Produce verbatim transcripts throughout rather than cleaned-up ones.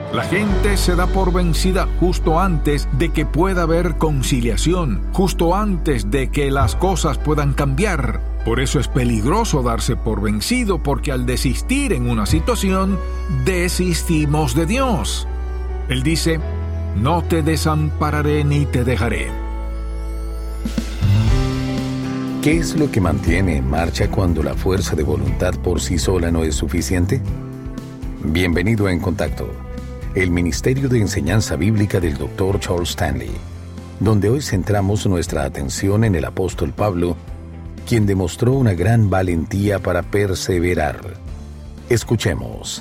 La gente se da por vencida justo antes de que pueda haber conciliación, justo antes de que las cosas puedan cambiar. Por eso es peligroso darse por vencido, porque al desistir en una situación, desistimos de Dios. Él dice, no te desampararé ni te dejaré. ¿Qué es lo que mantiene en marcha cuando la fuerza de voluntad por sí sola no es suficiente? Bienvenido a En Contacto, el Ministerio de Enseñanza Bíblica del doctor Charles Stanley, donde hoy centramos nuestra atención en el apóstol Pablo, quien demostró una gran valentía para perseverar. Escuchemos.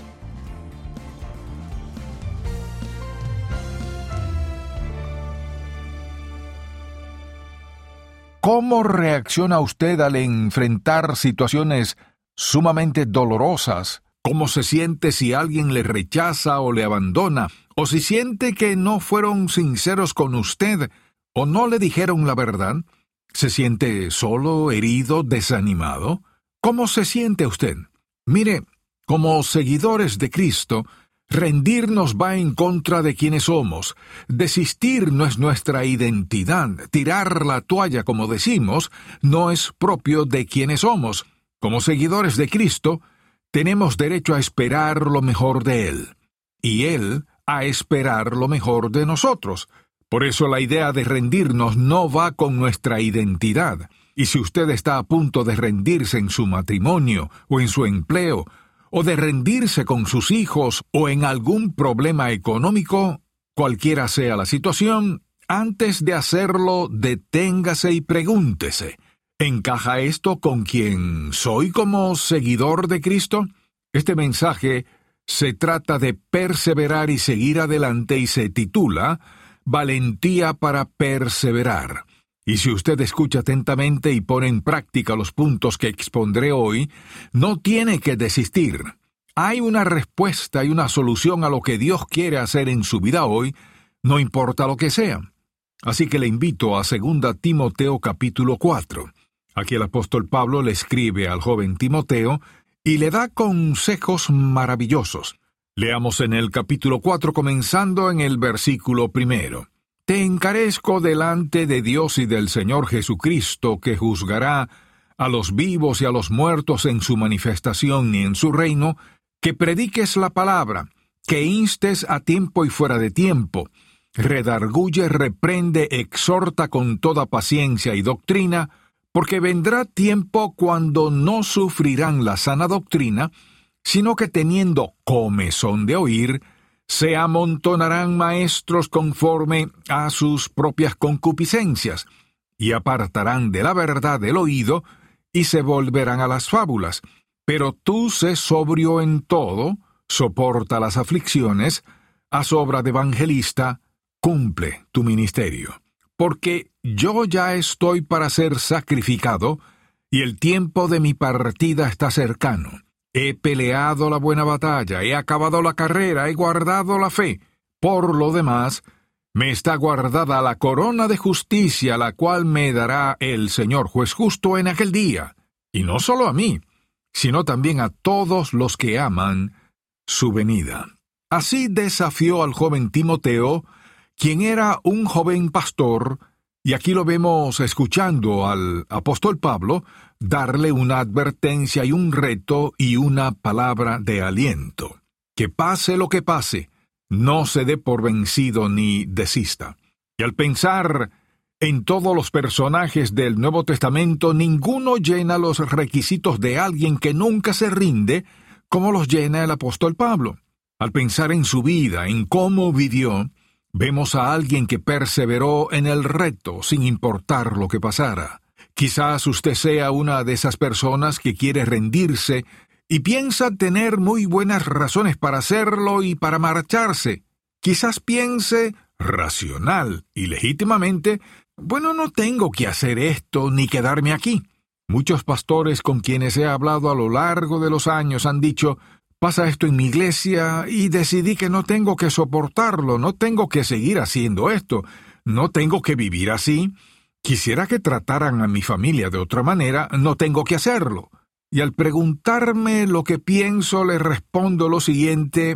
¿Cómo reacciona usted al enfrentar situaciones sumamente dolorosas? ¿Cómo se siente si alguien le rechaza o le abandona? ¿O si siente que no fueron sinceros con usted o no le dijeron la verdad? ¿Se siente solo, herido, desanimado? ¿Cómo se siente usted? Mire, como seguidores de Cristo, rendirnos va en contra de quienes somos. Desistir no es nuestra identidad. Tirar la toalla, como decimos, no es propio de quienes somos. Como seguidores de Cristo, tenemos derecho a esperar lo mejor de Él, y Él a esperar lo mejor de nosotros. Por eso la idea de rendirnos no va con nuestra identidad. Y si usted está a punto de rendirse en su matrimonio o en su empleo, o de rendirse con sus hijos o en algún problema económico, cualquiera sea la situación, antes de hacerlo, deténgase y pregúntese, ¿encaja esto con quien soy como seguidor de Cristo? Este mensaje se trata de perseverar y seguir adelante y se titula Valentía para perseverar. Y si usted escucha atentamente y pone en práctica los puntos que expondré hoy, no tiene que desistir. Hay una respuesta y una solución a lo que Dios quiere hacer en su vida hoy, no importa lo que sea. Así que le invito a segunda Timoteo capítulo cuatro. Aquí el apóstol Pablo le escribe al joven Timoteo y le da consejos maravillosos. Leamos en el capítulo cuatro comenzando en el versículo primero. Te encarezco delante de Dios y del Señor Jesucristo, que juzgará a los vivos y a los muertos en su manifestación y en su reino, que prediques la palabra, que instes a tiempo y fuera de tiempo, redarguye, reprende, exhorta con toda paciencia y doctrina, porque vendrá tiempo cuando no sufrirán la sana doctrina, sino que teniendo comezón de oír, se amontonarán maestros conforme a sus propias concupiscencias, y apartarán de la verdad el oído, y se volverán a las fábulas. Pero tú sé sobrio en todo, soporta las aflicciones, haz obra de evangelista, cumple tu ministerio. Porque yo ya estoy para ser sacrificado, y el tiempo de mi partida está cercano. He peleado la buena batalla, he acabado la carrera, he guardado la fe. Por lo demás, me está guardada la corona de justicia, la cual me dará el Señor juez justo en aquel día. Y no solo a mí, sino también a todos los que aman su venida. Así desafió al joven Timoteo, quien era un joven pastor, y aquí lo vemos escuchando al apóstol Pablo darle una advertencia y un reto y una palabra de aliento. Que pase lo que pase, no se dé por vencido ni desista. Y al pensar en todos los personajes del Nuevo Testamento, ninguno llena los requisitos de alguien que nunca se rinde, como los llena el apóstol Pablo. Al pensar en su vida, en cómo vivió, vemos a alguien que perseveró en el reto sin importar lo que pasara. Quizás usted sea una de esas personas que quiere rendirse y piensa tener muy buenas razones para hacerlo y para marcharse. Quizás piense, racional y legítimamente, bueno, no tengo que hacer esto ni quedarme aquí. Muchos pastores con quienes he hablado a lo largo de los años han dicho, pasa esto en mi iglesia y decidí que no tengo que soportarlo, no tengo que seguir haciendo esto, no tengo que vivir así. Quisiera que trataran a mi familia de otra manera, no tengo que hacerlo. Y al preguntarme lo que pienso, le respondo lo siguiente,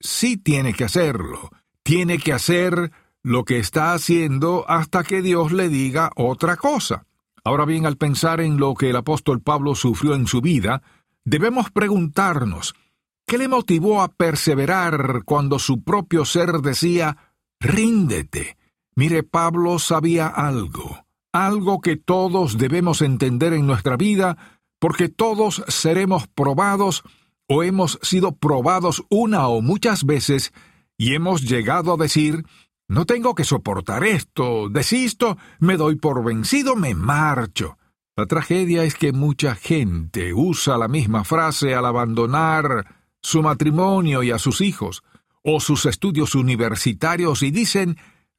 sí tiene que hacerlo. Tiene que hacer lo que está haciendo hasta que Dios le diga otra cosa. Ahora bien, al pensar en lo que el apóstol Pablo sufrió en su vida, debemos preguntarnos, ¿qué le motivó a perseverar cuando su propio ser decía, ríndete? Mire, Pablo sabía algo, algo que todos debemos entender en nuestra vida, porque todos seremos probados o hemos sido probados una o muchas veces y hemos llegado a decir, no tengo que soportar esto, desisto, me doy por vencido, me marcho. La tragedia es que mucha gente usa la misma frase al abandonar su matrimonio y a sus hijos, o sus estudios universitarios y dicen,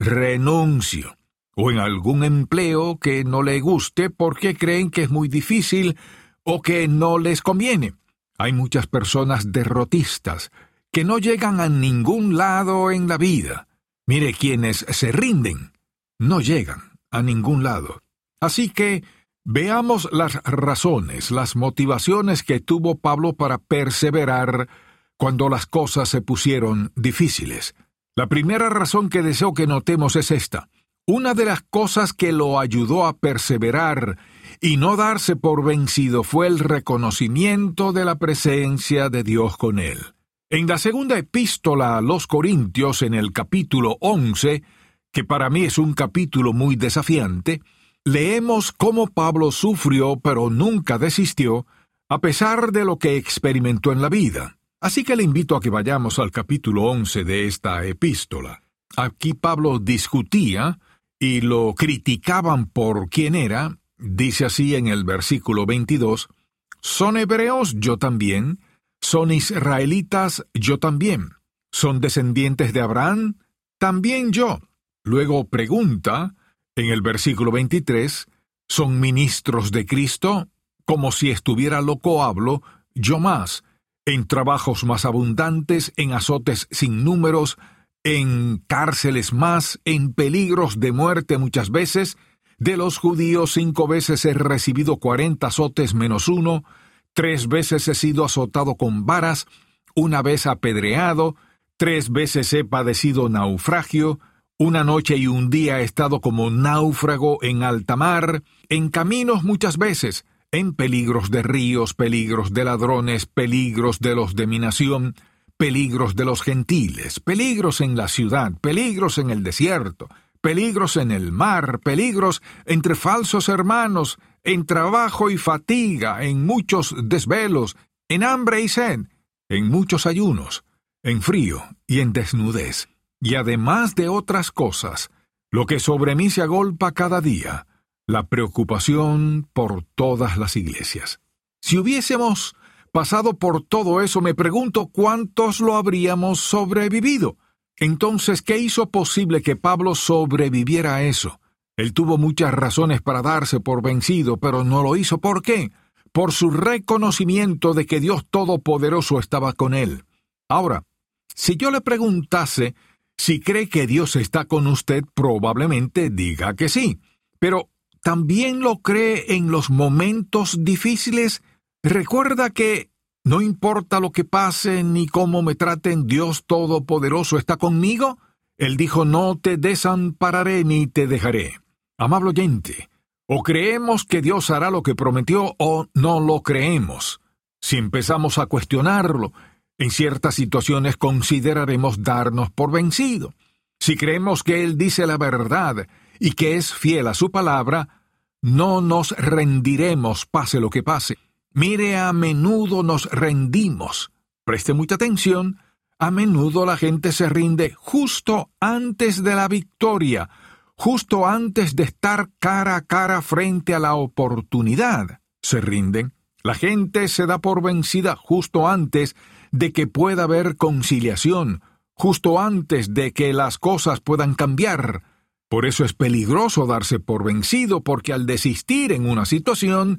renuncio, o en algún empleo que no le guste porque creen que es muy difícil o que no les conviene. Hay muchas personas derrotistas que no llegan a ningún lado en la vida. Mire, quienes se rinden no llegan a ningún lado. Así que veamos las razones, las motivaciones que tuvo Pablo para perseverar cuando las cosas se pusieron difíciles. La primera razón que deseo que notemos es esta. Una de las cosas que lo ayudó a perseverar y no darse por vencido fue el reconocimiento de la presencia de Dios con él. En la segunda epístola a los Corintios, en el capítulo once, que para mí es un capítulo muy desafiante, leemos cómo Pablo sufrió pero nunca desistió, a pesar de lo que experimentó en la vida. Así que le invito a que vayamos al capítulo once de esta epístola. Aquí Pablo discutía y lo criticaban por quién era. Dice así en el versículo veintidós, «¿Son hebreos? Yo también. ¿Son israelitas? Yo también. ¿Son descendientes de Abraham? También yo». Luego pregunta, en el versículo veintitrés, ¿son ministros de Cristo? Como si estuviera loco hablo, yo más, en trabajos más abundantes, en azotes sin números, en cárceles más, en peligros de muerte muchas veces. De los judíos cinco veces he recibido cuarenta azotes menos uno, tres veces he sido azotado con varas, una vez apedreado, tres veces he padecido naufragio, una noche y un día he estado como náufrago en alta mar, en caminos muchas veces, en peligros de ríos, peligros de ladrones, peligros de los de mi nación, peligros de los gentiles, peligros en la ciudad, peligros en el desierto, peligros en el mar, peligros entre falsos hermanos, en trabajo y fatiga, en muchos desvelos, en hambre y sed, en muchos ayunos, en frío y en desnudez, y además de otras cosas, lo que sobre mí se agolpa cada día, la preocupación por todas las iglesias. Si hubiésemos pasado por todo eso, me pregunto cuántos lo habríamos sobrevivido. Entonces, ¿qué hizo posible que Pablo sobreviviera a eso? Él tuvo muchas razones para darse por vencido, pero no lo hizo. ¿Por qué? Por su reconocimiento de que Dios Todopoderoso estaba con él. Ahora, si yo le preguntase si cree que Dios está con usted, probablemente diga que sí. Pero, ¿también lo cree en los momentos difíciles? Recuerda que no importa lo que pase ni cómo me traten, Dios Todopoderoso está conmigo. Él dijo, no te desampararé ni te dejaré. Amable oyente, o creemos que Dios hará lo que prometió o no lo creemos. Si empezamos a cuestionarlo, en ciertas situaciones consideraremos darnos por vencido. Si creemos que Él dice la verdad y que es fiel a su palabra, no nos rendiremos pase lo que pase. Mire, a menudo nos rendimos. Preste mucha atención. A menudo la gente se rinde justo antes de la victoria, justo antes de estar cara a cara frente a la oportunidad. Se rinden. La gente se da por vencida justo antes de que pueda haber conciliación, justo antes de que las cosas puedan cambiar. Por eso es peligroso darse por vencido, porque al desistir en una situación,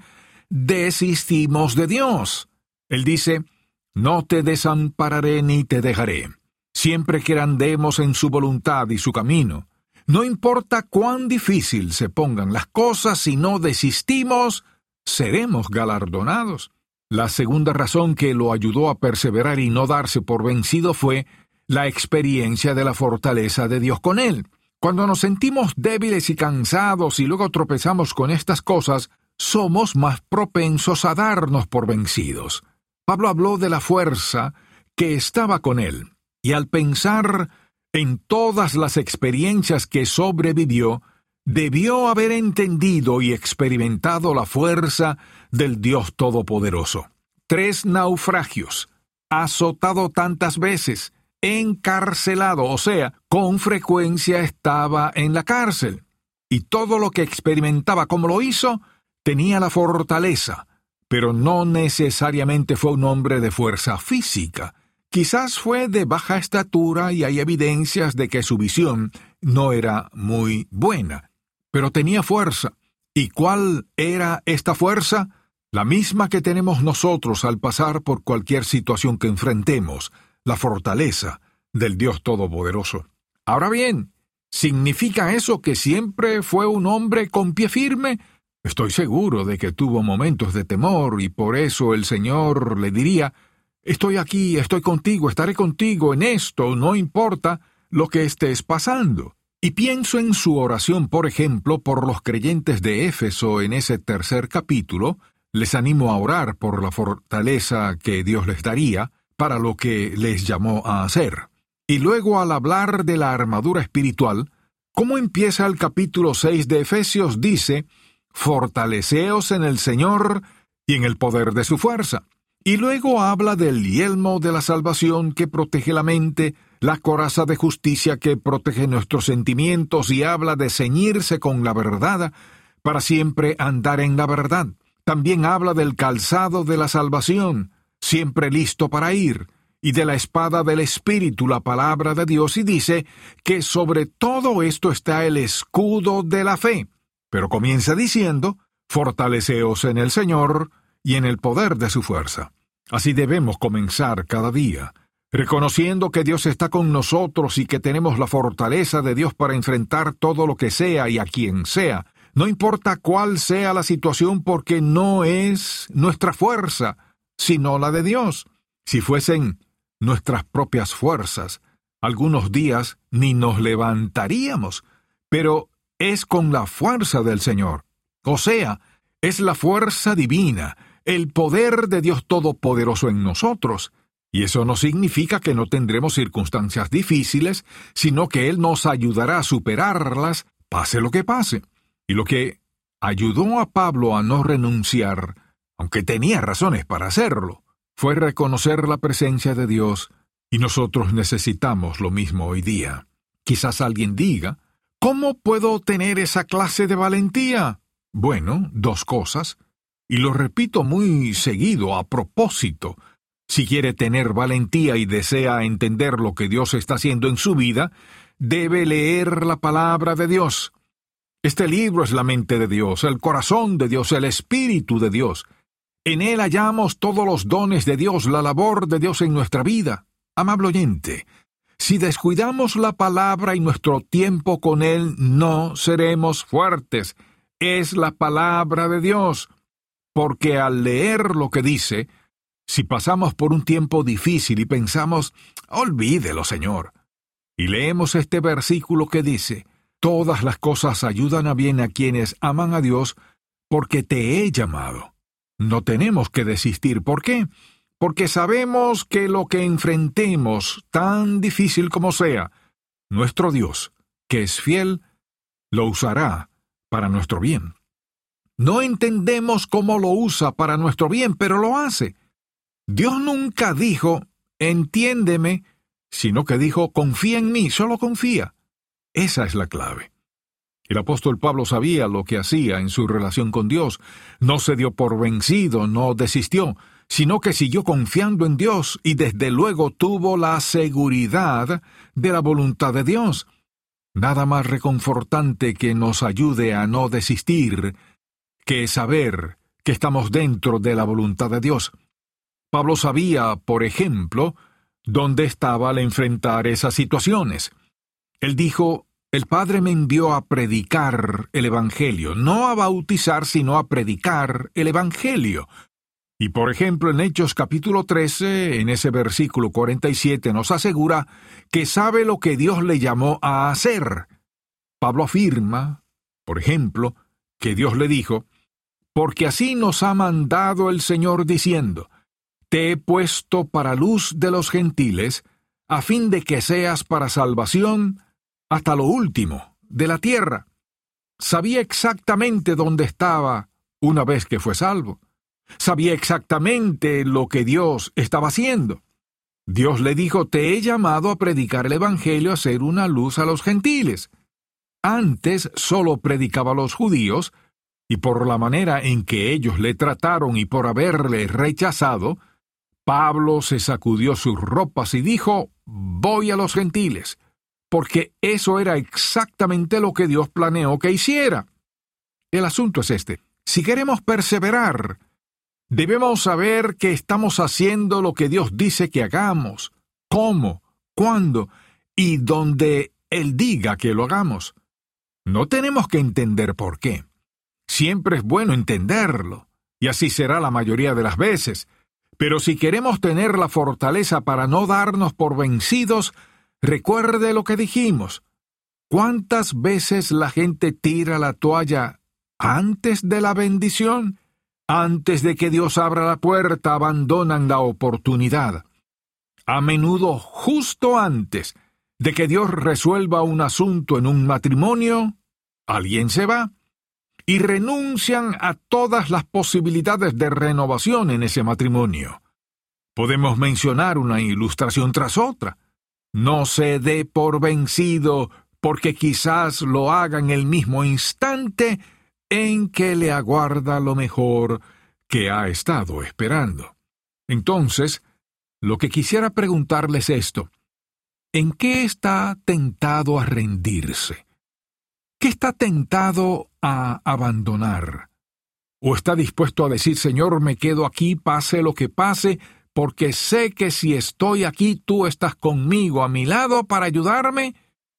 desistimos de Dios. Él dice, no te desampararé ni te dejaré. Siempre que andemos en su voluntad y su camino, no importa cuán difícil se pongan las cosas, si no desistimos, seremos galardonados. La segunda razón que lo ayudó a perseverar y no darse por vencido fue la experiencia de la fortaleza de Dios con él. Cuando nos sentimos débiles y cansados y luego tropezamos con estas cosas, somos más propensos a darnos por vencidos. Pablo habló de la fuerza que estaba con él, y al pensar en todas las experiencias que sobrevivió, debió haber entendido y experimentado la fuerza del Dios Todopoderoso. Tres naufragios, azotado tantas veces, encarcelado, o sea, con frecuencia estaba en la cárcel. Y todo lo que experimentaba como lo hizo, tenía la fortaleza, pero no necesariamente fue un hombre de fuerza física. Quizás fue de baja estatura y hay evidencias de que su visión no era muy buena, pero tenía fuerza. ¿Y cuál era esta fuerza? La misma que tenemos nosotros al pasar por cualquier situación que enfrentemos, la fortaleza del Dios Todopoderoso. Ahora bien, ¿significa eso que siempre fue un hombre con pie firme? Estoy seguro de que tuvo momentos de temor y por eso el Señor le diría: estoy aquí, estoy contigo, estaré contigo en esto, no importa lo que estés pasando. Y pienso en su oración, por ejemplo, por los creyentes de Éfeso en ese tercer capítulo. Les animo a orar por la fortaleza que Dios les daría para lo que les llamó a hacer. Y luego, al hablar de la armadura espiritual, ¿cómo empieza el capítulo seis de Efesios? Dice: fortaleceos en el Señor y en el poder de su fuerza. Y luego habla del yelmo de la salvación que protege la mente, la coraza de justicia que protege nuestros sentimientos y habla de ceñirse con la verdad para siempre andar en la verdad. También habla del calzado de la salvación, siempre listo para ir, y de la espada del Espíritu, la palabra de Dios, y dice que sobre todo esto está el escudo de la fe. Pero comienza diciendo: fortaleceos en el Señor y en el poder de su fuerza. Así debemos comenzar cada día, reconociendo que Dios está con nosotros y que tenemos la fortaleza de Dios para enfrentar todo lo que sea y a quien sea. No importa cuál sea la situación, porque no es nuestra fuerza, sino la de Dios. Si fuesen nuestras propias fuerzas, algunos días ni nos levantaríamos, pero es con la fuerza del Señor. O sea, es la fuerza divina, el poder de Dios Todopoderoso en nosotros. Y eso no significa que no tendremos circunstancias difíciles, sino que Él nos ayudará a superarlas, pase lo que pase. Y lo que ayudó a Pablo a no renunciar, aunque tenía razones para hacerlo, fue reconocer la presencia de Dios, y nosotros necesitamos lo mismo hoy día. Quizás alguien diga: ¿cómo puedo tener esa clase de valentía? Bueno, dos cosas, y lo repito muy seguido a propósito. Si quiere tener valentía y desea entender lo que Dios está haciendo en su vida, debe leer la palabra de Dios. Este libro es la mente de Dios, el corazón de Dios, el Espíritu de Dios. En él hallamos todos los dones de Dios, la labor de Dios en nuestra vida. Amable oyente, si descuidamos la palabra y nuestro tiempo con Él, no seremos fuertes. Es la palabra de Dios. Porque al leer lo que dice, si pasamos por un tiempo difícil y pensamos: olvídelo, Señor, y leemos este versículo que dice: todas las cosas ayudan a bien a quienes aman a Dios, porque te he llamado. No tenemos que desistir. ¿Por qué? Porque sabemos que lo que enfrentemos, tan difícil como sea, nuestro Dios, que es fiel, lo usará para nuestro bien. No entendemos cómo lo usa para nuestro bien, pero lo hace. Dios nunca dijo: entiéndeme, sino que dijo: confía en mí, solo confía. Esa es la clave. El apóstol Pablo sabía lo que hacía en su relación con Dios. No se dio por vencido, no desistió, sino que siguió confiando en Dios y desde luego tuvo la seguridad de la voluntad de Dios. Nada más reconfortante que nos ayude a no desistir que saber que estamos dentro de la voluntad de Dios. Pablo sabía, por ejemplo, dónde estaba al enfrentar esas situaciones. Él dijo: el Padre me envió a predicar el Evangelio, no a bautizar, sino a predicar el Evangelio. Y por ejemplo, en Hechos capítulo trece, en ese versículo cuarenta y siete, nos asegura que sabe lo que Dios le llamó a hacer. Pablo afirma, por ejemplo, que Dios le dijo, «Porque así nos ha mandado el Señor diciendo, te he puesto para luz de los gentiles, a fin de que seas para salvación hasta lo último de la tierra». Sabía exactamente dónde estaba una vez que fue salvo. Sabía exactamente lo que Dios estaba haciendo. Dios le dijo, te he llamado a predicar el Evangelio, a ser una luz a los gentiles. Antes solo predicaba a los judíos, y por la manera en que ellos le trataron y por haberle rechazado, Pablo se sacudió sus ropas y dijo, voy a los gentiles, porque eso era exactamente lo que Dios planeó que hiciera. El asunto es este. Si queremos perseverar, debemos saber que estamos haciendo lo que Dios dice que hagamos, cómo, cuándo y donde Él diga que lo hagamos. No tenemos que entender por qué. Siempre es bueno entenderlo, y así será la mayoría de las veces. Pero si queremos tener la fortaleza para no darnos por vencidos, recuerde lo que dijimos. ¿Cuántas veces la gente tira la toalla antes de la bendición? Antes de que Dios abra la puerta, abandonan la oportunidad. A menudo, justo antes de que Dios resuelva un asunto en un matrimonio, alguien se va y renuncian a todas las posibilidades de renovación en ese matrimonio. Podemos mencionar una ilustración tras otra. No se dé por vencido, porque quizás lo haga en el mismo instante en que le aguarda lo mejor que ha estado esperando. Entonces, lo que quisiera preguntarles es esto. ¿En qué está tentado a rendirse? ¿Qué está tentado a abandonar? ¿O está dispuesto a decir, Señor, me quedo aquí, pase lo que pase, porque sé que si estoy aquí, tú estás conmigo, a mi lado, para ayudarme?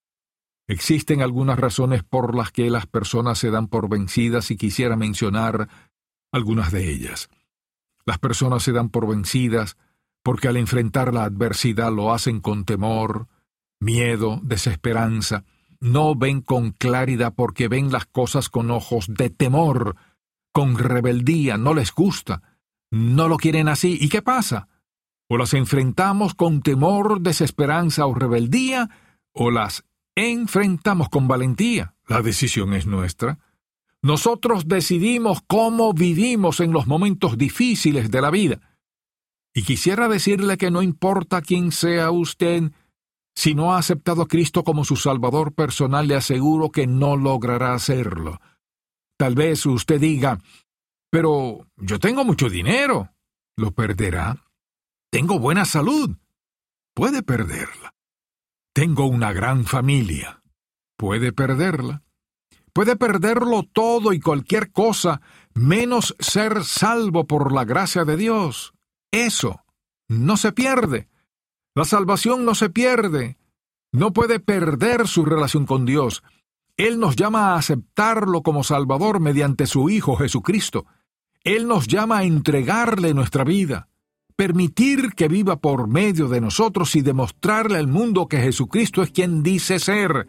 Existen algunas razones por las que las personas se dan por vencidas y quisiera mencionar algunas de ellas. Las personas se dan por vencidas porque al enfrentar la adversidad lo hacen con temor, miedo, desesperanza. No ven con claridad porque ven las cosas con ojos de temor, con rebeldía, no les gusta, no lo quieren así. ¿Y qué pasa? O las enfrentamos con temor, desesperanza o rebeldía, o las enfrentamos con valentía. La decisión es nuestra. Nosotros decidimos cómo vivimos en los momentos difíciles de la vida. Y quisiera decirle que no importa quién sea usted, si no ha aceptado a Cristo como su Salvador personal, le aseguro que no logrará hacerlo. Tal vez usted diga, pero yo tengo mucho dinero. ¿Lo perderá? Tengo buena salud. Puede perderla. Tengo una gran familia. Puede perderla. Puede perderlo todo y cualquier cosa, menos ser salvo por la gracia de Dios. Eso no se pierde. La salvación no se pierde. No puede perder su relación con Dios. Él nos llama a aceptarlo como Salvador mediante su Hijo Jesucristo. Él nos llama a entregarle nuestra vida, permitir que viva por medio de nosotros y demostrarle al mundo que Jesucristo es quien dice ser.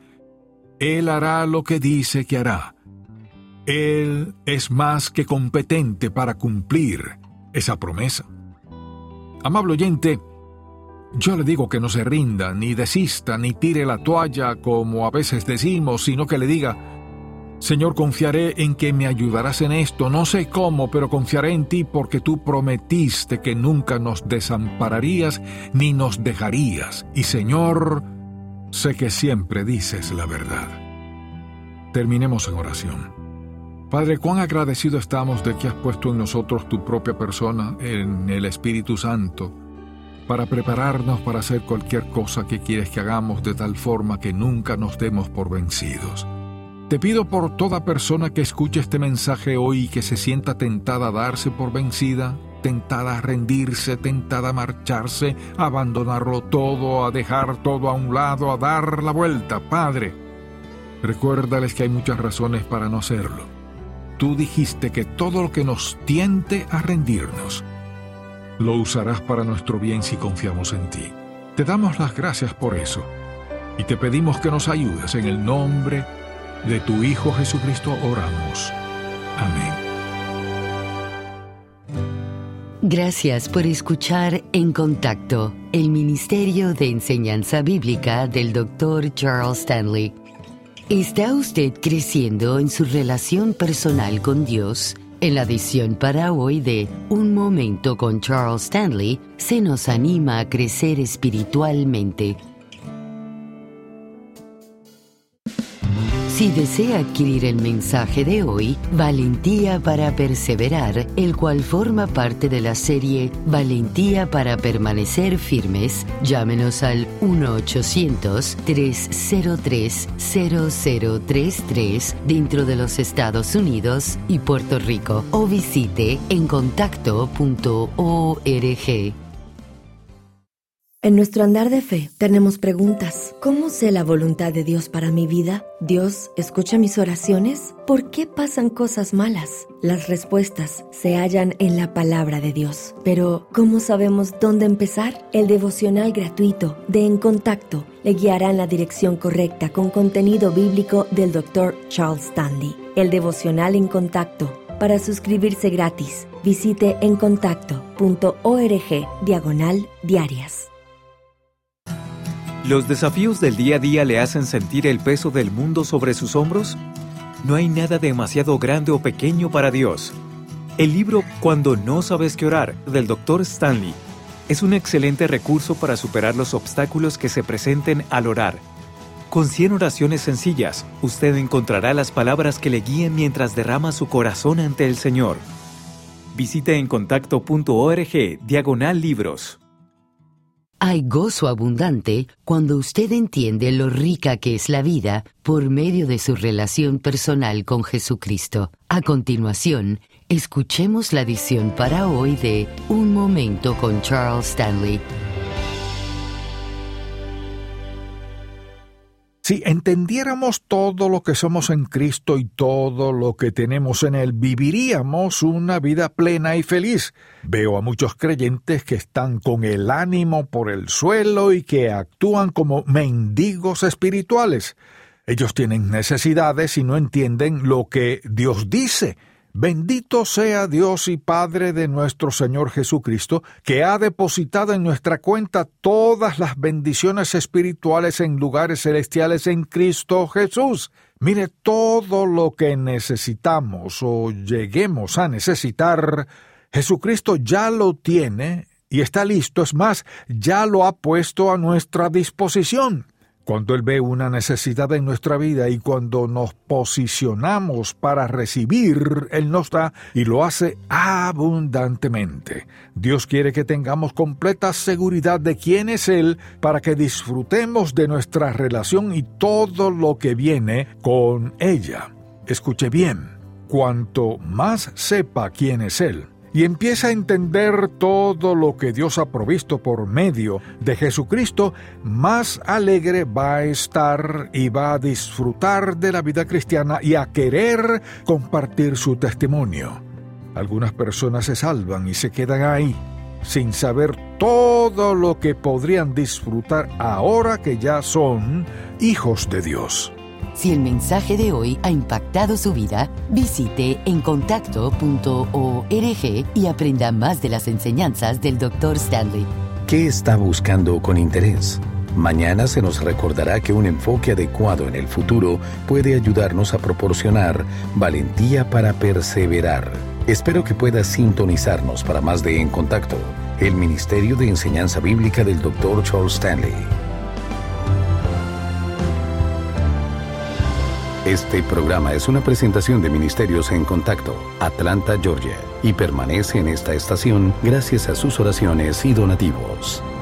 Él hará lo que dice que hará. Él es más que competente para cumplir esa promesa. Amable oyente, yo le digo que no se rinda, ni desista, ni tire la toalla como a veces decimos, sino que le diga, Señor, confiaré en que me ayudarás en esto, no sé cómo, pero confiaré en ti porque tú prometiste que nunca nos desampararías ni nos dejarías. Y Señor, sé que siempre dices la verdad. Terminemos en oración. Padre, cuán agradecido estamos de que has puesto en nosotros tu propia persona, en el Espíritu Santo, para prepararnos para hacer cualquier cosa que quieres que hagamos de tal forma que nunca nos demos por vencidos. Te pido por toda persona que escuche este mensaje hoy y que se sienta tentada a darse por vencida, tentada a rendirse, tentada a marcharse, a abandonarlo todo, a dejar todo a un lado, a dar la vuelta. Padre, recuérdales que hay muchas razones para no hacerlo. Tú dijiste que todo lo que nos tiente a rendirnos, lo usarás para nuestro bien si confiamos en ti. Te damos las gracias por eso y te pedimos que nos ayudes. En el nombre de tu Hijo Jesucristo oramos. Amén. Gracias por escuchar En Contacto, el Ministerio de Enseñanza Bíblica del doctor Charles Stanley. ¿Está usted creciendo en su relación personal con Dios? En la edición para hoy de Un Momento con Charles Stanley, se nos anima a crecer espiritualmente. Si desea adquirir el mensaje de hoy, Valentía para Perseverar, el cual forma parte de la serie Valentía para Permanecer Firmes, llámenos al uno ochocientos, tres cero tres, cero cero tres tres dentro de los Estados Unidos y Puerto Rico o visite en contacto punto org. En nuestro andar de fe tenemos preguntas. ¿Cómo sé la voluntad de Dios para mi vida? ¿Dios escucha mis oraciones? ¿Por qué pasan cosas malas? Las respuestas se hallan en la palabra de Dios. Pero, ¿cómo sabemos dónde empezar? El devocional gratuito de En Contacto le guiará en la dirección correcta con contenido bíblico del doctor Charles Stanley. El devocional En Contacto. Para suscribirse gratis, visite en contacto punto org diagonal diarias. ¿Los desafíos del día a día le hacen sentir el peso del mundo sobre sus hombros? No hay nada demasiado grande o pequeño para Dios. El libro Cuando no sabes qué orar, del doctor Stanley, es un excelente recurso para superar los obstáculos que se presenten al orar. Con cien oraciones sencillas, usted encontrará las palabras que le guíen mientras derrama su corazón ante el Señor. Visite en contacto punto org diagonal libros. Hay gozo abundante cuando usted entiende lo rica que es la vida por medio de su relación personal con Jesucristo. A continuación, escuchemos la edición para hoy de Un Momento con Charles Stanley. Si entendiéramos todo lo que somos en Cristo y todo lo que tenemos en Él, viviríamos una vida plena y feliz. Veo a muchos creyentes que están con el ánimo por el suelo y que actúan como mendigos espirituales. Ellos tienen necesidades y no entienden lo que Dios dice. Bendito sea Dios y Padre de nuestro Señor Jesucristo, que ha depositado en nuestra cuenta todas las bendiciones espirituales en lugares celestiales en Cristo Jesús. Mire, todo lo que necesitamos o lleguemos a necesitar, Jesucristo ya lo tiene y está listo. Es más, ya lo ha puesto a nuestra disposición. Cuando Él ve una necesidad en nuestra vida y cuando nos posicionamos para recibir, Él nos da y lo hace abundantemente. Dios quiere que tengamos completa seguridad de quién es Él para que disfrutemos de nuestra relación y todo lo que viene con ella. Escuche bien, cuanto más sepa quién es Él, y empieza a entender todo lo que Dios ha provisto por medio de Jesucristo, más alegre va a estar y va a disfrutar de la vida cristiana y a querer compartir su testimonio. Algunas personas se salvan y se quedan ahí, sin saber todo lo que podrían disfrutar ahora que ya son hijos de Dios. Si el mensaje de hoy ha impactado su vida, visite en contacto punto org y aprenda más de las enseñanzas del doctor Stanley. ¿Qué está buscando con interés? Mañana se nos recordará que un enfoque adecuado en el futuro puede ayudarnos a proporcionar valentía para perseverar. Espero que pueda sintonizarnos para más de En Contacto, el Ministerio de Enseñanza Bíblica del doctor Charles Stanley. Este programa es una presentación de Ministerios En Contacto, Atlanta, Georgia, y permanece en esta estación gracias a sus oraciones y donativos.